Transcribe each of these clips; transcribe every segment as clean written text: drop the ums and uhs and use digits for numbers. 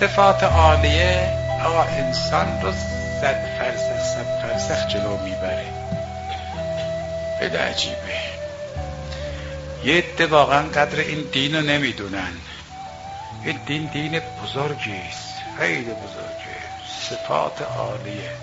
صفات عالیه آقا انسان رو 100 فرسخ جلو میبره. خیلی عجیبه. یه عده واقعا قدر این دین رو نمیدونن. این دین بزرگیست، خیلی بزرگه، صفات عالیه.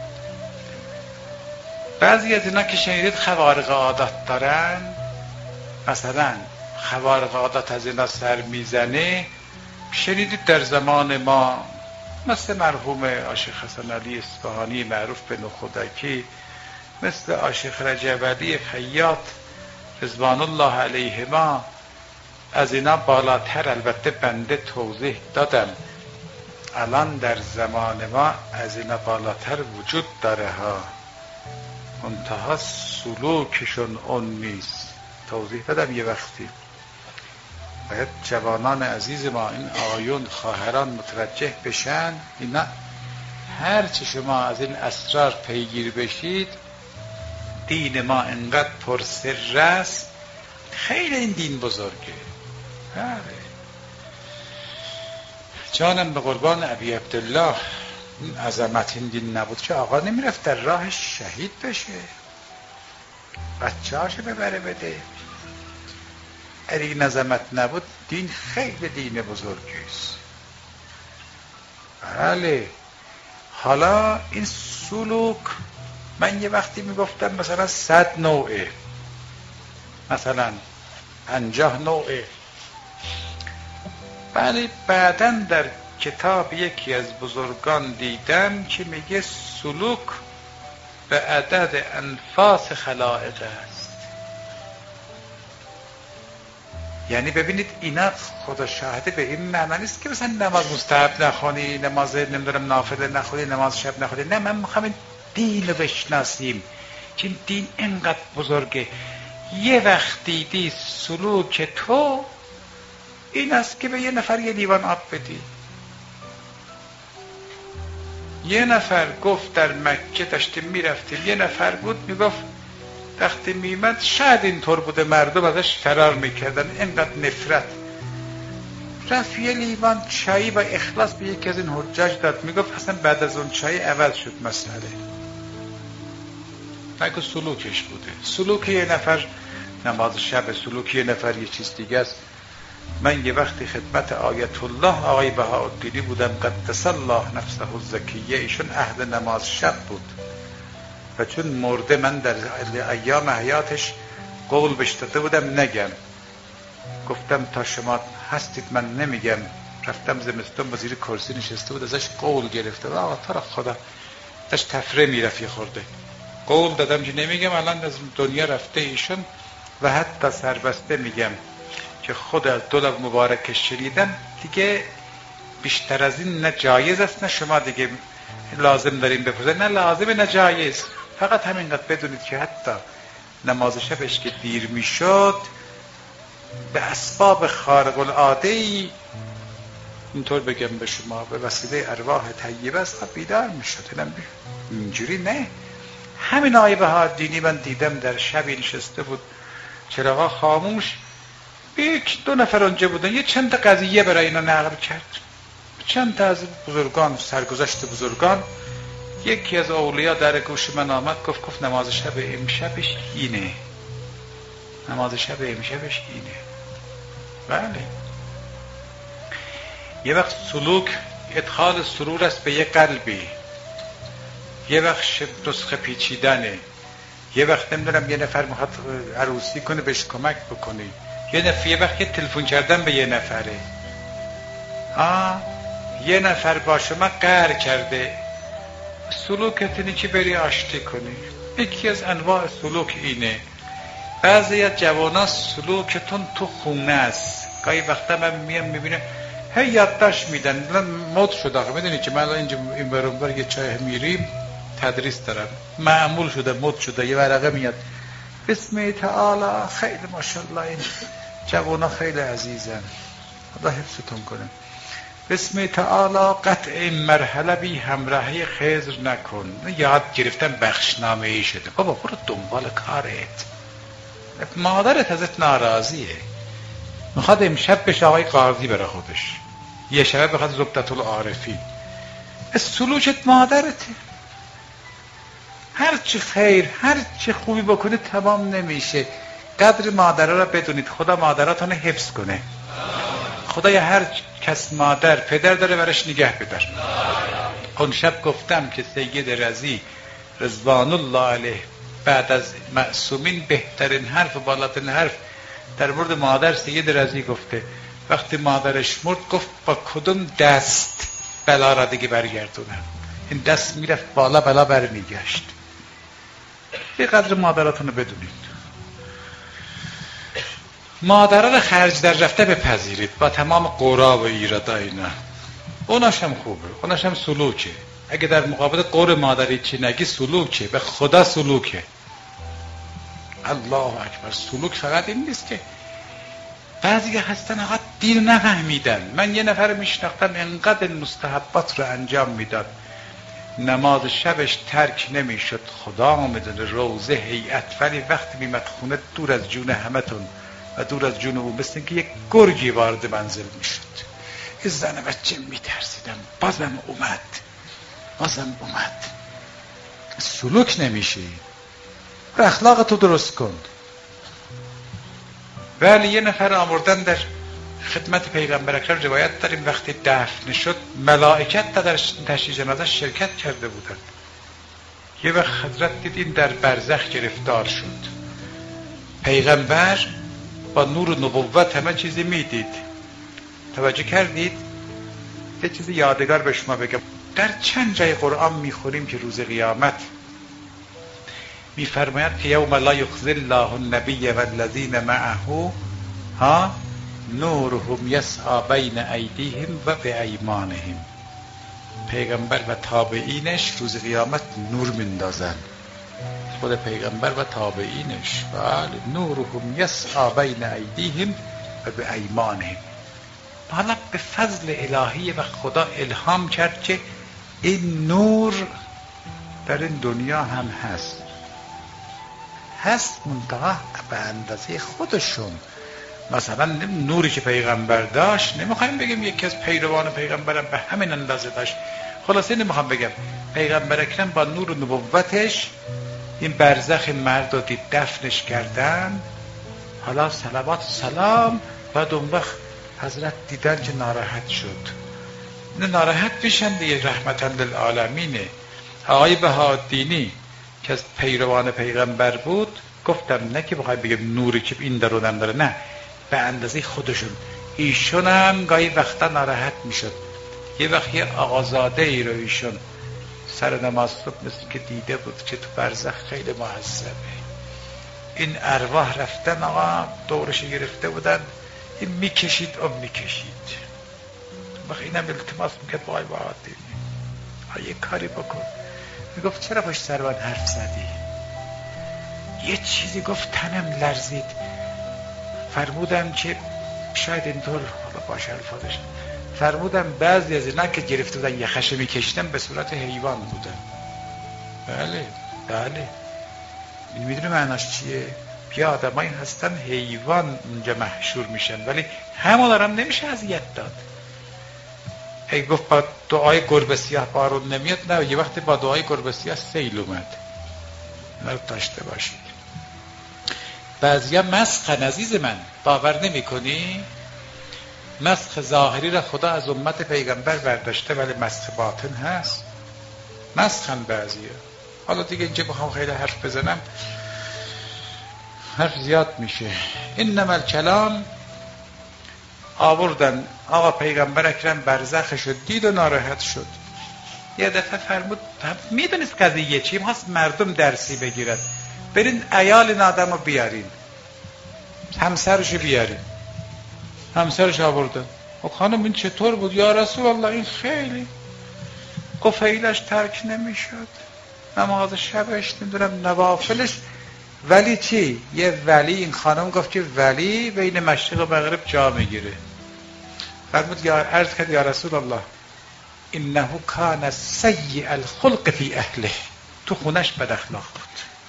بعضی از اینا که شنیدید خوارق عادات دارن، مثلا خوارق عادات از اینا سر میزنه، شنیدید در زمان ما مثل مرحوم عاشق حسن علی اصفهانی معروف به نخودکی، مثل عاشق رجب علی خیاط رضوان الله علیهما، از اینا بالاتر البته بنده توضیح دادم. الان در زمان ما از اینا بالاتر وجود داره ها، منتها سلوکشون اون نیست. توضیح دادم یه وقتی. باید جوانان عزیز ما، این آقایون خواهران متوجه بشن. اینا هرچی شما از این اسرار پیگیر بشید، دین ما انقدر پرسر است. خیلی این دین بزرگه. جانم به قربان ابی عبدالله، این عظمت این دین نبود که آقا نمیرفت در راهش شهید بشه، بچه هاشو ببره بده. اگه این عظمت نبود، دین خیلی دین بزرگیست. بله. حالا این سلوک، من یه وقتی میگفتم مثلا 100 نوعه، مثلا 50 نوعه. ولی بعداً در کتاب یکی از بزرگان دیدم که میگه سلوک به عدد انفاس خلائق است. یعنی ببینید اینا خدا شاهده به این معنی نیست که مثلا نماز مستحب نخونی، نماز نمیدونم نافله نخونی، نماز شب نخونی. نه، من میخوام این دین رو بشناسیم که این دین اینقدر بزرگه. یه وقت دیدی سلوک تو این است که به یه نفر یه لیوان آب بدی. یه نفر گفت در مکه داشتیم میرفتیم، یه نفر بود میگفت وقتی میمد شاید اینطور بوده مردم ازش فرار میکردن، اینقدر نفرت. رفت یه لیوان چایی با اخلاص به یکی از این حجاج داد. میگفت اصلا بعد از اون چای عوض شد مسئله. نگه سلوکش بوده. سلوک یه نفر نماز شب، سلوک یه نفر یه چیز دیگه است. من یه وقتی خدمت آیت الله آقای بهاءالدینی بودم قدس الله نفسه الزکیه، ایشون اهل نماز شب بود و چون مرده من در ایام حیاتش قول بهش داده بودم نگم. گفتم تا شما هستید من نمیگم. رفتم زمستون با زیر کرسی نشسته بود، ازش قول گرفته و آقا تو را خدا داشت تفره میرفی خورده. قول دادم که نمیگم. الان از دنیا رفته ایشون و حتی سربسته میگم که خود از دولت مبارکش شنیدم دیگه بیشتر از این نه جایز است نه شما دیگه لازم داریم بپرسید. نه لازمه نه جایز. فقط همینقدر بدونید که حتی نماز شبش که دیر میشد به اسباب خارق العاده ای، اینطور بگم به شما، به وسیله ارواح طیبه است بیدار میشد. اینجوری نه. همین آقای بهاءالدینی من دیدم در شبی نشسته بود، چراغا خاموش، یک دو نفر اونجا بودن، یه چند تا قضیه برای اینا نقل کرد. چند تا از بزرگان، سرگذشت بزرگان. یکی از اولیا در گوش من آمد گفت نماز شب امشبش اینه. نماز شب امشبش اینه. بله. یه وقت سلوک ادخال سرور است به یه قلبی، یه وقت نسخه پیچیدنه، یه وقت نمیدونم یه نفر میخواد عروسی کنه بهش کمک بکنی، یه وقت یه تلفن کردن به یه نفره، یه نفر با شما قهر کرده، سلوکت اینه که بری آشتی کنی. یکی از انواع سلوک اینه. بعضی از جوانا سلوکتون تو خونه است. گاهی وقتا من میبینم هی یادداشت میدن. من مد شده، میدونی که من الان اینجا این برونبر یه چای میریم تدریس دارم، معمول شده، مد شده، یه ورقه میاد بسم تعالی. خیلی ماشاءالله این جوانا خیلی عزیزن، خدا حفظتون کنه. بسم تعالی قطع این مرحله بی همراهی خضر نکن. یاد گرفتم بخشنامه ای شده. بابا برو دنبال کارت. مادرت ازت ناراضیه، میخواد امشب بشه آقای قاضی برای خودش. یه شبه بخواد زبدت العارفین. سلوکت مادرته، هرچی خیر هرچی خوبی بکنه تمام نمیشه. قدر مادره را بدونید، خدا مادراتون حفظ کنه. خدای هر کس مادر پدر داره برش نگه بدار. اون شب گفتم که سید رضی رضوان الله علیه بعد از معصومین بهترین حرف و بالاترین حرف در مورد مادر سید رضی گفته. وقتی مادرش مرد گفت با کدوم دست بلا را دیگه برگردونم؟ این دست میرفت بالا، بلا برمیگشت. به قدر مادراتون رو بدونید. مادران رو خرج در رفته بپذیرید با تمام قورا و ایرادا اینا. اوناش هم خوبه، اوناش هم سلوکه. اگه در مقابل قور مادری چی نگی سلوکه، به خدا سلوکه. الله اکبر. سلوک فقط این نیست که بعضی هستن آقا دین نفهمیدن. من یه نفر میشناختم انقدر مستحبات رو انجام میداد، نماز شبش ترک نمیشد، خدا میدونه، روزه هیئت، ولی وقتی میمد خونه دور از جون همتون و دور از جون او مثل که یک گرگی وارد منزل میشد. این زن بچه میترسیدم، بازم اومد. سلوک نمیشه. اخلاق تو درست کن. ولی یه نفر آوردن در خدمت پیغمبر اکرم، روایت داریم وقتی دفن شد ملائکت در تشییع جنازه شرکت کرده بودند. یه وقت حضرت دید این در برزخ گرفتار شد. پیغمبر با نور نبوت همه چیزی میدید. توجه کردید؟ یه چیزی یادگار به شما بگم. در چند جای قرآن میخوریم که روز قیامت میفرماید که یوم لا یخزی الله النبی والذین معه نورهم یسعی بین ایدیهم و بایمانهم. پیغمبر و تابعینش روز قیامت نور میندازن. خود پیغمبر و تابعینش، بله، نورهم یسعی بین ایدیهم و بایمانهم. حالا به فضل الهی و خدا الهام کرد که این نور در این دنیا هم هست منتها به اندازه خودشون. مثلا نوری که پیغمبر داشت نمیخوایم بگیم یکی از پیروان پیغمبرم به همین اندازه داشت. خلاصه نمیخوام بگم پیغمبر اکرم با نور نبوتش این برزخ مرد رو دید، دفنش کردن. حالا صلوات و سلام. بعد اون وقت حضرت دیدن که ناراحت شد. ناراحت میشن دیگه، رحمتا للعالمینه. آقای بهاءالدینی که از پیروان پیغمبر بود، گفتم نه که بخوای بگم نوری که این درونم داره، نه، به اندازه خودشون. ایشون هم گاهی وقتا ناراحت میشد. یه وقت یه آقازاده ای رو ایشون سر نماز صبح مثل که دیده بود که تو برزخ خیلی معذبه. این ارواح رفتن آقا دورش گرفته بودن، این میکشید وقت اینم التماس میکرد با آقای بهاءالدینی یه کاری بکن. میگفت چرا باش سر من حرف زدی؟ یه چیزی گفت تنم لرزید. فرمودم که شاید اینطور، حالا باشه الفاظش، فرمودم بعضی از اینا که گرفته بودن یخش میکشیدن به صورت حیوان بودن. بله میدونی معناش چیه؟ بیا آدمایی هستن حیوان اونجا محشور میشن، ولی همون دارم نمیشه اذیت داد. ای گفت با دعای گربه سیاه بارون نمیاد، نه، یه وقتی با دعای گربه سیاه سیل اومد. اینا رو داشته باشید. بعضیا مسخن عزیز من، باور نمی کنی؟ مسخ ظاهری را خدا از امت پیغمبر برداشته، ولی مسخ باطن هست. مسخن بعضیا. حالا دیگه اینجا بخوام خیلی حرف بزنم حرف زیاد میشه. انما الکلام آوردن آقا پیغمبر اکرم برزخش دید و ناراحت شد. یه دفعه فرمود میدونست قضیه چی؟ می‌خواست مردم درسی بگیرد. برین عیال این آدم رو بیارین، همسرش بیارین. همسرش آوردن. خانم این چطور بود؟ یا رسول الله این خیلی قفیلش ترک نمیشد، نماز شبش، نمیدونم نوافلش. ولی چی؟ یه ولی، این خانم گفت که ولی بین مشرق و مغرب جا میگیره. فرمود عرض کرد یا رسول الله انه کان سیء الخلق فی اهله، تو خونش بد اخلاق بود.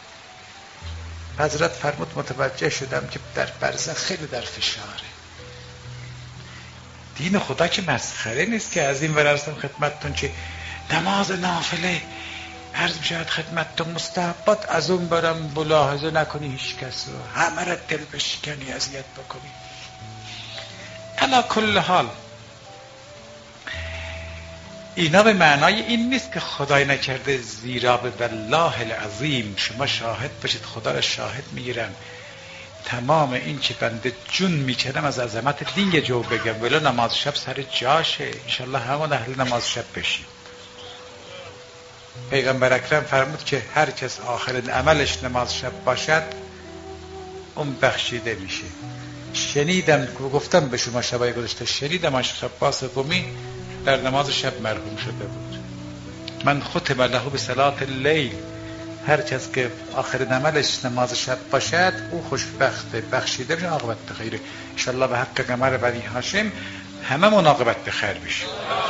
حضرت فرمود متوجه شدم که در برزخ خیلی در فشاره. دین خدا که مسخره نیست که از این ورستم خدمتتون که نماز نافله عرض میشود خدمتتون مستحبات، از اون برم ملاحظه نکنی هیچ کس رو، همه را دل بشکنی، اذیت بکنی. علی کل حال اینا به معنای این نیست که خدای نکرده، زیرا به والله العظیم شما شاهد باشید، خدا را شاهد میگیرم تمام این که بنده جون میکنم از عظمت دین یه جو بگم، ولی نماز شب سر جاشه، انشالله همون اهل نماز شب بشیم. پیغمبر اکرم فرمود که هر کس آخرین عملش نماز شب باشد اون بخشیده میشه. شنیدم گفتم به شما شبای گذشته، شنیدم اشرف عباس قمی در نماز شب مرحوم شده بود. من ختم له به صلات اللیل، هر کس که آخرین عملش نماز شب باشد او خوشبخته، بخشیده میشه، عاقبت بخیره. انشالله به حق قمر بنی هاشم همه من عاقبت بخیر بشه.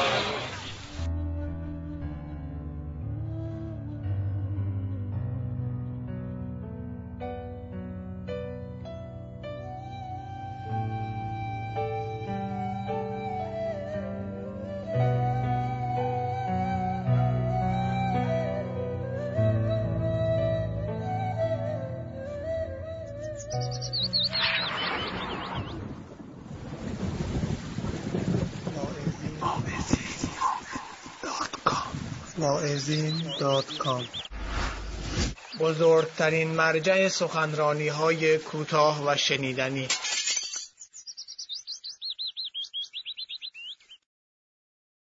واعظین.com بزرگترین مرجع سخنرانی های کوتاه و شنیدنی.